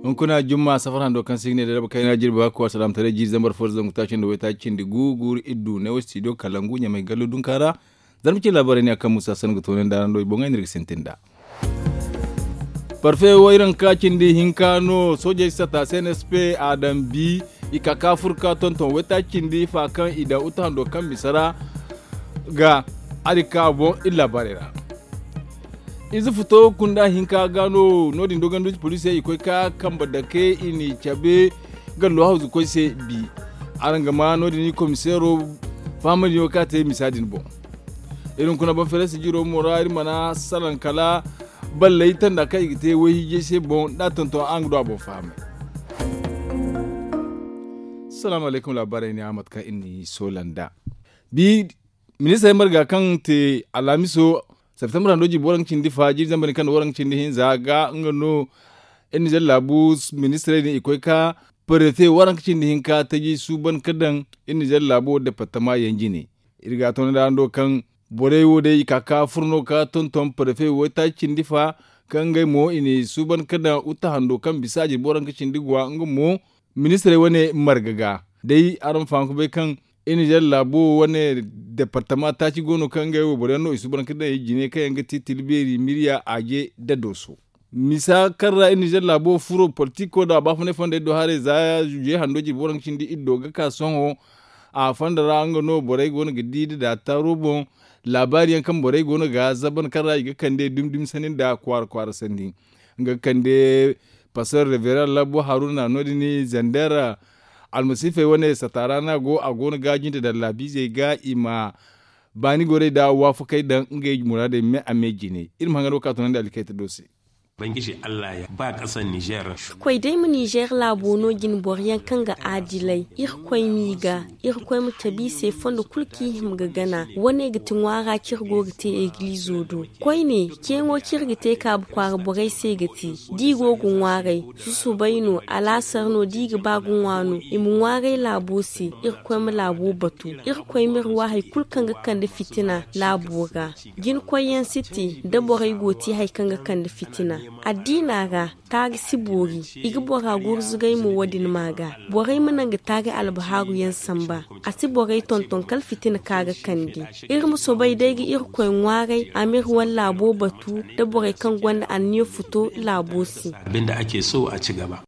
kuna jumma safaran do kan signe da kai na jirba ko salam tare ji zambar forza mutacin da wata cin da gugur iddu ne wasti do kalangu nya mai gallo dun kara zarmci labarai ne akan Musa San gutonen da ran do bonga ni sentinda parfe wairan kakin di hinkano soje sata CNSP Adam B ikaka furka tonton wata cin di fakan ida utan do kan bisara ga adika bon illa barera izu fito kunda hinka gano nodin dogan duci police yi koi ka kamba da ke ini chabe gallo hauzu koi se bi aranga ma nodin ni komisero family yo ka te misadin bon irin kuna ban fere jiro morari mana salan kala balle tan da kai te wai je se bon da tonton angdo abo fame assalamu alaikum labarai ne Ahmad ka inni solanda bi minista marga kan te alamiso September doji boran cindi faji zambani kan boran cindi hin zaga ngano en jallabu ministre ni ikoika prete waran cindi hin ka taji suban kadan en jallabu departement yanjine irga ton da ando kan bore wode ikaka furno ka tonton prefe wota cindi fa kan gai mo ini suban kadan uta hando kan bisaji boran cindi gwa ngamo ministre wane margaga dai aran fanku be kan Niger labo wane departement ta ci gono kan ga wo boreno isu ban kada jine kayan ga titilberi miriya aje da doso misa karra Niger labo furo politiko da ba fane fande do hare za je handoji boran cindi iddo ga ka sonho a fanda ranga no borai gono ga didi da tarobo labari yan kan borai gono ga zaban karra ga kande dumdum sanin da kwar sandi ga kande pastor reverend labo haruna nodini zandera almasife wane satarana go a gona gajin da labi zai ga ima bani gore da wafu kai dan ngai murade me ameji ne irin hangaro ka tunan da alkaita dose bangiji Allah ya ba kasan Niger koi dai mu Niger labono gin boryan kanga adilai koi miga koi mu tabise fondo kulki him gana wane gitin wara kirgo gite eglizo do koi ne kengo kirgite ka kwar borai sai gati digo gun warai susu baino alasar no diga bagun wano imun warai labosi koi mu labo batu koi mir wahai kulkan ga kan da fitina laboga gin koyen city da borai goti hai kan ga kan da fitina addina ga tagi sibori igi bora gurzugai mu wadin maga borai munan ga tagi albaharu yan samba asi borai tonton kal fitina kaga kandi irin so bai dai gi koy warai amir walla bo batu da borai kan gwanda an ne fito labosi abinda ake so a ci gaba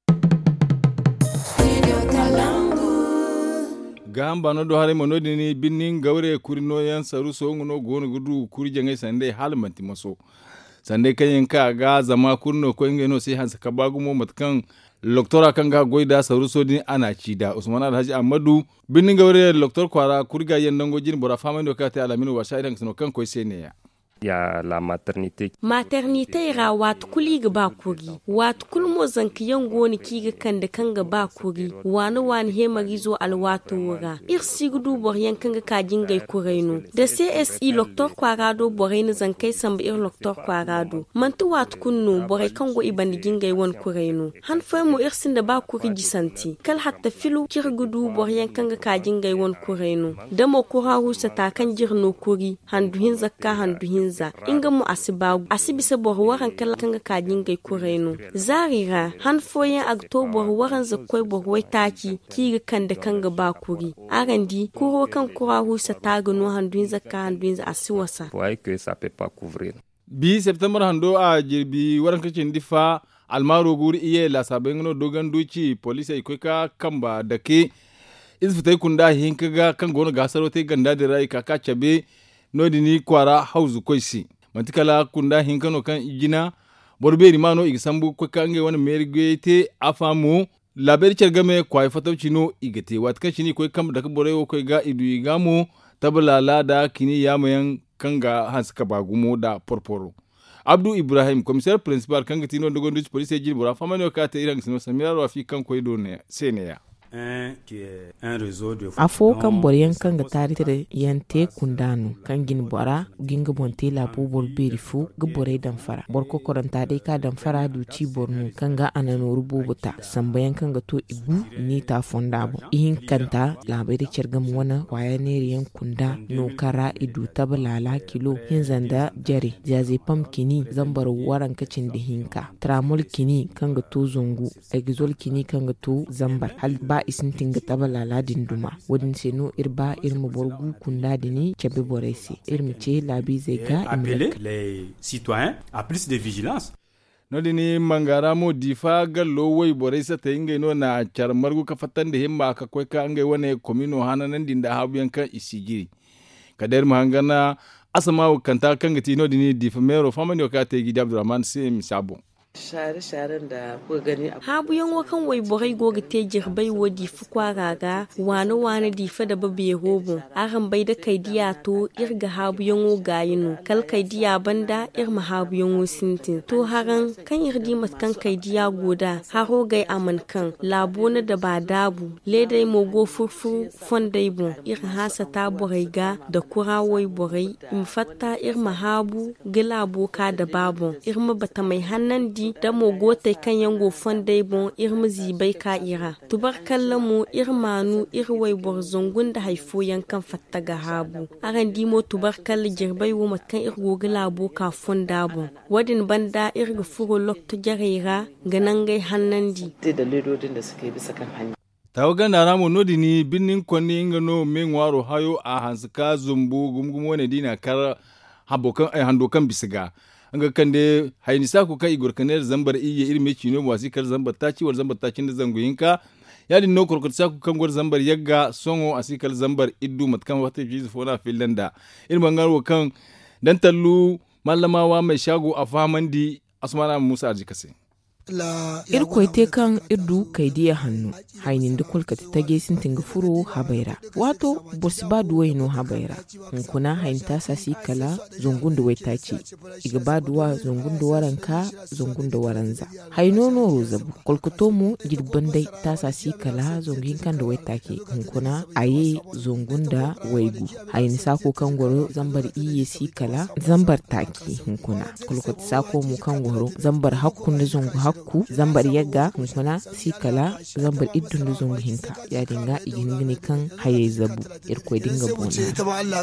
gamba no do hare monodi ni binnin gawre kurino yan saru so ngono gono gudu kuri jangai sande halmanti maso sande kayen ka ga zama kurno ko ingeno sai hansa ka bagumo matkan loktora kan ga goida saru so din ana ci da Usman Alhaji Ahmadu binnin gawre loktor kwara kurga yan dango jin bora famando ka ta alaminu wa shaidan sino kan ko sai ne ya la maternité ra wat kuli ga ba kuri wat kulmo zanki yango ni kiga kan da kanga ba kuri wani hemari zo alwato wura sigdu bor yankanga ka jingai kuraino da CSE loktor kwarado boraini zankai samba loktor kwarado mantu wat kunno borai kango ibandi jingai won kuraino han famu irsin da ba kuri gisanti kal hatta filu kirgudu bor yankanga ka jingai won kuraino da mo kura husa ta kan jirno kuri handu hin zakka handu hin inga mu asibisa bor waran kala kanga kajin gai kureno zarira han foyen october waran zakkoi bor wai taki kiga kanda kanga ba kuri arandi kuro kan kura husa tagano handun zakka handun asiwasa wai que ça peut pas couvrir bi september hando a jirbi waran kacin difa almaro guri iye la sabengno dogan duci police ikoka kamba dake izfitai kunda hinkaga kan gono gasaro te ganda da rai kaka chabe nodini kwara hauzu koisi matikala kunda hinkano kan igina borberi mano igisambu ko kange wani mergete afamu laberi cergame kwai fatawcino igete watkan shini ko kam daga borewo ko ga idu igamu tabalala da kini yamayan kanga haska bagumo da porporo Abdu Ibrahim commissaire principal kanga tino dogon police jil bora famano ka te iran sino samira rafi kan ko idone seneya afo kan boryan kan ga taritere yante kundano kan gin bora ginga bonte la bubol berifu gbore dan fara borko koranta dai ka dan fara duci borno kan ga anano rububuta sambayan kan ga to igu ni ta fondabo ihin kanta labai da kirgam wana waya ne riyan kunda no kara idu tabalala kilo hin zanda jare jaze pam kini zambar waran kacin da hinka tramol kini kan ga to zongu exol kini kan ga to zambar hal ba isin tinga tabalala dinduma wadin seno irba irmu borgu kunda dini kebe boresi irmu ce labi zai ga appeler les citoyens à plus de vigilance. Nodini mangara mo difa gallo wai boresa ta inga no na charmargu ka fatan da himma ka koi ka ngai wane komino hananan dinda habuyan kan isigiri kadar mahangana asama kanta kan gati nodini difa mero famani ka ta gidi Abdurrahman sai misabo share-sharen da kuka gani habu yan wakan wai borai goga te jirbai wa difi kwaraga wani difa da babe hobo aran bai da kaidiya to irga habu yan woga yinu kal kaidiya banda irma habu yan wosintin to haran kan irdi matkan kaidiya goda haro gai aman kan labo na da ba dabu ledai mogo furfu fondai bon ir hasa ta borai ga da kura wai borai in fatta irma habu gilabo ka da babon irma bata mai hannan da mogo tai kan yango fondai bon irmizi bai ka ira tubar kallamu irmanu irwai borzongun da haifo yankan fatta ga habu aran dimo tubar kall jirbai wo matkan irgo labo ka fonda bon wadin banda irga furo lokto jarira ganangai hannandi da ledodin da suke bisa kan hanya tawagan da ramu nodini binnin konni ingano menwaro hayo a hansuka zumbu gumgumo ne dina kar habokan handokan bisiga anga kande hainisa ku kai gurkaner zambar iye irme chino wasikar zambar taci war zambar tacin da zangoyinka yadi no korkotsa ku kan gor zambar yagga songo asikal zambar iddu matkan wata jizu fona finlanda irman garwo kan dan tallu mallamawa mai shago a famandi asmana Musa Arjikase irko te kan iddu kaidiya hannu hainin da kulkata ta gesin tinga furo habaira wato bosiba duwai no habaira kuna hainta sasi kala zungun da waita ce iga baduwa zungun da waranka zungun da waranza haino no rozabu kulkato mu girban dai ta sasi kala zungin kan da waita ke kuna aye zungun da waigu haini sako kan goro zambar iye si kala zambar taki kuna kulkata sako mu kan goro zambar hakkun da zungu ku zambar yagga kuna sikala zambar iddun da zongu hinka ya dinga igingini kan haye zabu irko dinga bona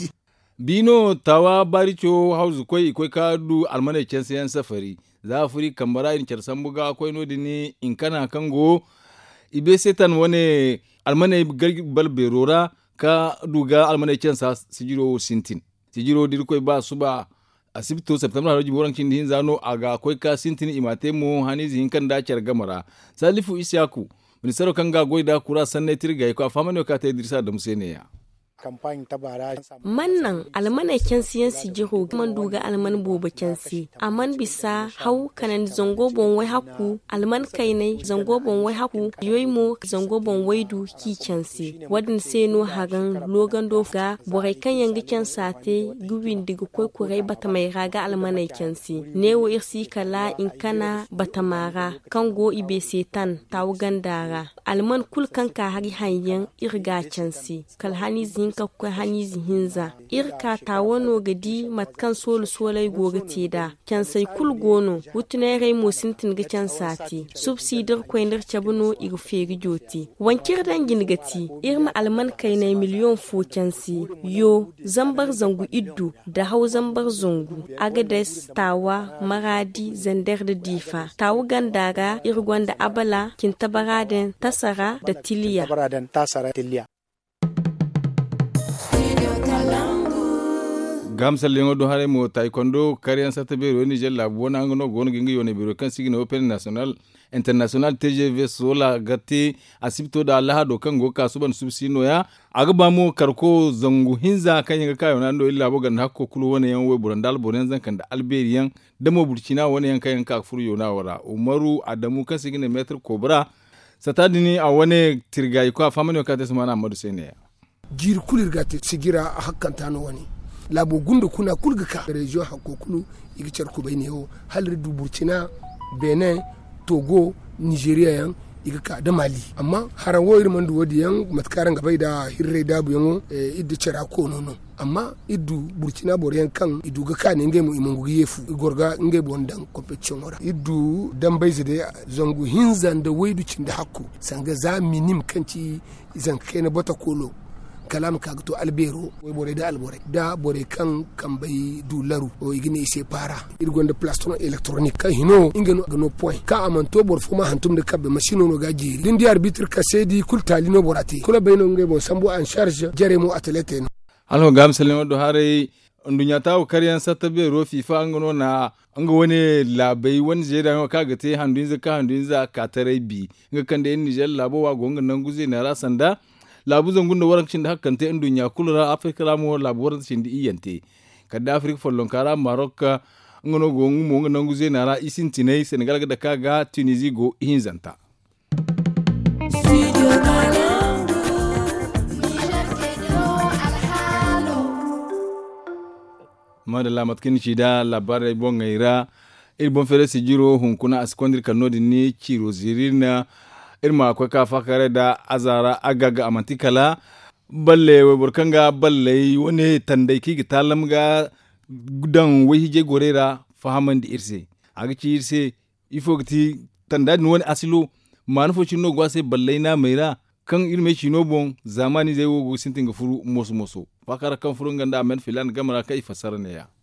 bino tawa baricho hausu koi kadu almane kense yan safari zafuri kambara in kersan buga koi no dini in kana kango ibe setan wane almane balberora ka duga almane kensa sijiro sintin sijiro dirko ba suba asibito september haroji boran kin din zano aga koi ka sintini imate mu hanizi hinkan da kyar gamara salifu isyaku ministero kanga goida kura sanne tirga ko famano ka ta idrisa da museneya campagne tabara mannan almana kensi yansi jiho man duga alman boba kensi aman bisa hau kanan zango bon wai haku alman kainai zango bon wai haku yoymo zango bon waidu ki kensi wadin seno hagan logan doga borai kan yangi kensate guwin diga koi kurai bata mai raga almana kensi newo irsi kala in kana bata mara kango ibe setan tawgandara alman kul kanka hari hanyen irga kensi kalhani zin ka kwa hanizi hinza irka ta wano gadi matkan solu solai goga teda kyan sai kul gono wutune rai mosintin ga kyan sati subsidir kwainar chabuno igu feri joti wankir dangin gati irma alman kai na miliyon fo kyansi yo zambar zangu iddu da hau zambar zangu agades tawa maradi zandar da difa tawu gandaga irgwanda abala kintabaraden tasara da tiliya gamsal lengo do hare mo taekwondo karian sata be ro Niger la bona ngono gono gingi yone biro kan sigina open national international TGV sola gati asibto da Allah do kan go kasuban subsino ya agba mo karko zangu hinza kan yanga kayo nan do illa bogan hakko kulu wona yan we burandal bonen zan kan da alberian da mo burkina wona yan kan ka furu yona wara umaru adamu kan sigina metr cobra satadini a wone tirgai ko famano ka tasmana amadu sene jir kulir gati sigira hakkan tano wani labo gundu kuna kulgaka region hakokulu igicar ko bayne ho halri du burkina benin togo nigeria yan iga ka da mali amma haran woyir mandu wodi yan matkaran gabai da hirre da bu yango iddu cera ko nono amma iddu burkina boriyan kan iddu ga kan nge mu imungu yefu gorga nge bondan competition wora iddu dan bayze de zangu hinzan da waidu cinda hakku sanga za minim kanci zan kai na bota kolo kalam ka to albero way bore da albore da bore kan bai du laru o igine se para irgonde plaston electronique ka hino ingeno gano point ka amanto bor fuma hantum de kabbe machine no gaji dindi arbitre ka sedi kul talino borati kula bayno nge bo sambo en charge jaremo athlete alho gam selema do hare ndunya taw kariyan satabe ro fifa angano na anga wani labai wani je da ka ga te handun za ka tare bi nga kande Niger labo wa gonga nan guze na rasanda labu zangun da warancin da hakan ta dunya kulura Afrika ramu labu warancin da iyante kada Afrika follon kara Maroc ngono gongu mo nan guze na ra isin tinai Senegal ga da kaga Tunisia go hinzanta madalla matkin shi da labarai bon gaira irbon fere sigiro hunkuna askondir kanodi ni kiro zirina irma akwai kafa kare da azara agaga amantikala balle we burkanga balle wani tandaiki gitalam ga gudan wahije gorera fahaman di irse agaci irse ifo gati tandadi wani asilo manufo chino gwase balle na maira kan irme chino bon zamani zai wogo sintin ga furu moso fakara kan furun ganda amen filan gamara kai fasara ne ya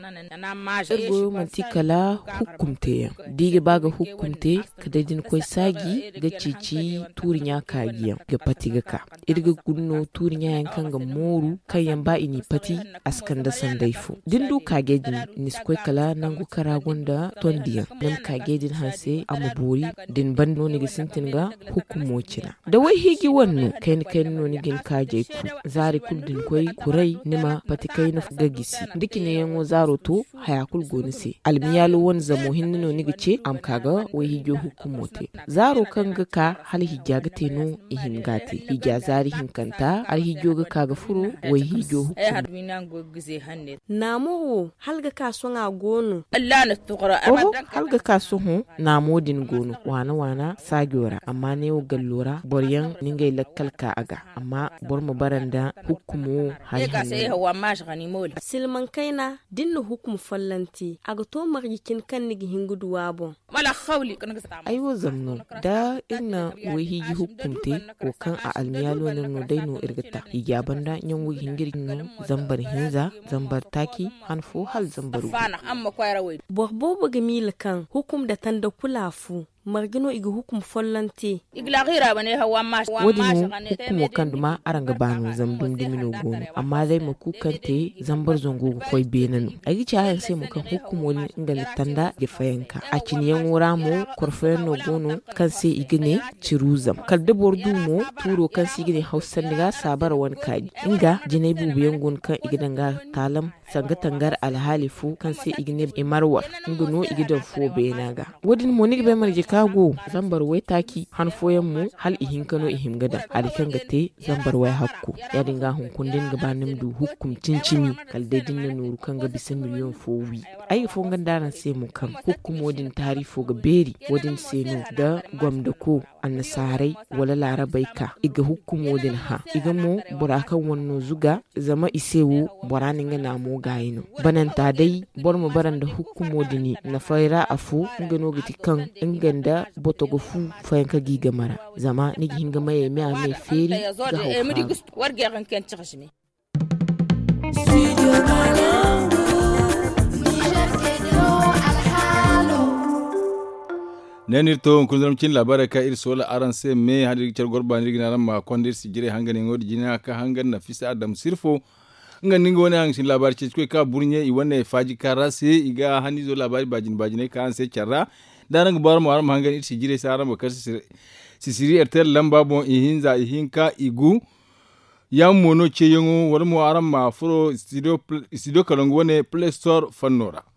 irgo mantikala hukumte dige baga hukumte kadajin koy sagi ga cici turinya kagiya ga patiga ka irga gunno turinya yankan ga moru kayan ba ini pati askan da sandaifu dindu kagejin niskoy kala nangu karagonda tondiya nam kagejin hanse amaburi din bando ni gisintin ga hukumocina da wai higi wannu kain no ni gin kaje ku zari kuldin koy kurai nima patikai na gagisi dikine yango zaro to hayakul gonise almiyalu won zamo hinno ni gice am kaga wai hijo hukumote zaro kan ga ka hal hijaga teno ihingati hija zari hinkanta al hijo ga kaga furu wai hijo hukum namo halga ka so nga gonu halga ka so hu namo din gonu wana sagiora amma ne gallora boryan ningai lakkal ka aga amma bor mu baranda hukumu hal silman kaina dinna hukum fallanti aga to marjikin kan nigi hingudu wabo wala khawli aiwo zamno da inna wahi hukumte ko kan a almiyalo no daino irgata hijabanda nyan wi hingirno zambar hinza zambar taki hanfo hal zambaru borbo baga mil kan hukum da tanda kulafu margino iga hukum follanti igla gira bane hawa ma wadin hukumo kan duma aranga banu zamdum dimino gono amma dai maku kante zambar zongo koy benanu agi cha sai mu kan hukumo ni inga tanda ge fayanka a ciniyan wura mo korfen no gono kan sai igine ciruzam kalde bordu mo turo kan sai igine hausan daga sabar wan kaji inga jinebu biyan gon kan igidanga talam sanga tangar alhalifu kan sai igine imarwa ngono igidan fo benaga wadin mo ni be marje kago zambar wai taki han foyan mu hal ihin kano ihim gada alikan gate zambar wai hakku ya dinga hunkundin gabanin du hukum cincimi kalde dinna nuru kan ga bisa miliyon fowi ai fo gandaran sai mu kan hukum wodin tarifo ga beri wodin senu da gwamda ko annasarai wala larabai ka iga hukum wodin ha iga mo burakan wanno zuga zama isewu boranin ga namo gayino bananta dai bor mu baranda hukum wodini na faira afu ngano giti kan inganda botogo fu fayanka giga mara zama ni hinga maye me ame feri ga hauka nenir to kunzam cin labara ka ir sola aran se me hadir cer gorba ni gina ma kondir si jire hangane ngodi jina ka hangan na fisa adam sirfo nga ningo woni hang sin labar ci ko ka burnye i wonne faji karase iga hanizo labari bajine ka an se cerra darang bar mo aram hangan ir si jire saram bakar sisiri ertel lamba bon ihinza ihinka igu yam mono ce yango war mo aram ma furo studio kalongo ne Play Store fannora